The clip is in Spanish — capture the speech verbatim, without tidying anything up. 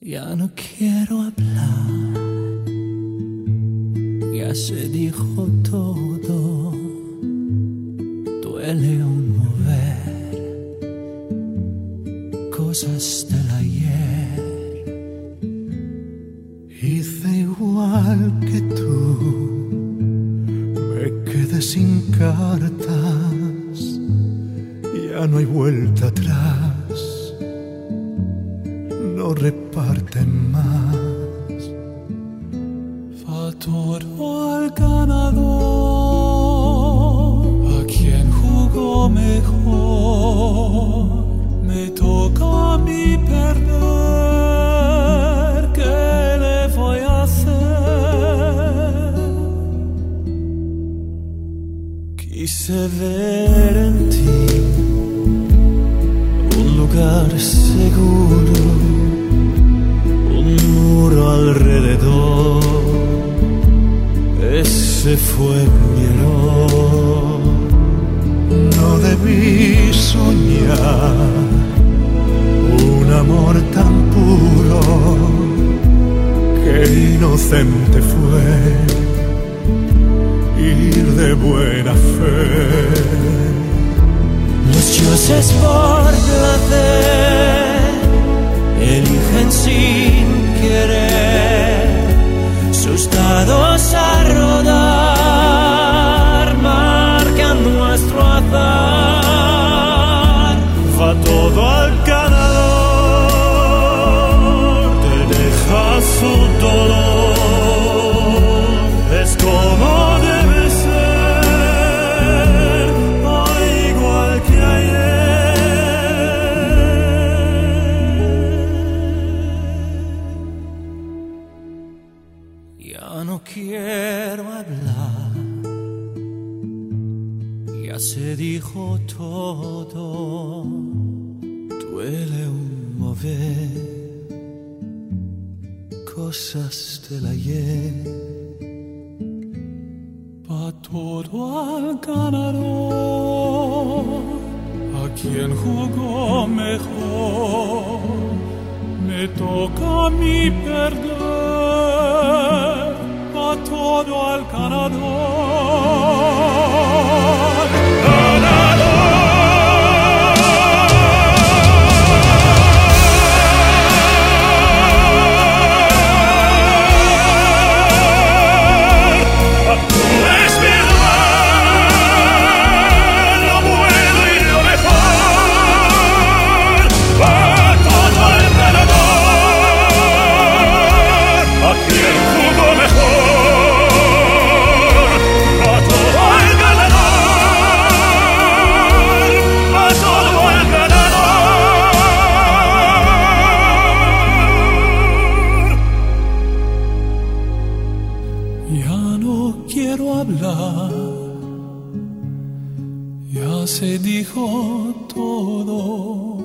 Ya no quiero hablar, ya se dijo todo. Duele un mover cosas del ayer. Hice igual que tú, me quedé sin cartas, ya no hay vuelta atrás, no reparten más. Va todo al ganador, a quien jugó mejor. Me toca a mí perder, ¿qué le voy a hacer? Quise ver en ti un lugar seguro, un muro alrededor. Ese fue mi error. No debí soñar un amor tan puro, que inocente fue ir de buena fe. Los dioses por placer eligen sin querer sus dados a rodar, marcan nuestro azar. Va todo al ganador, te deja su dolor. Es como debe ser, igual que ayer. Ya no quiero hablar, ya se dijo todo. Duele un mover cosas del ayer. Va todo al ganador, a quien jugó mejor. Me toca a mí perder, va todo al ganador. Ganador. Ya no quiero hablar, ya se dijo todo.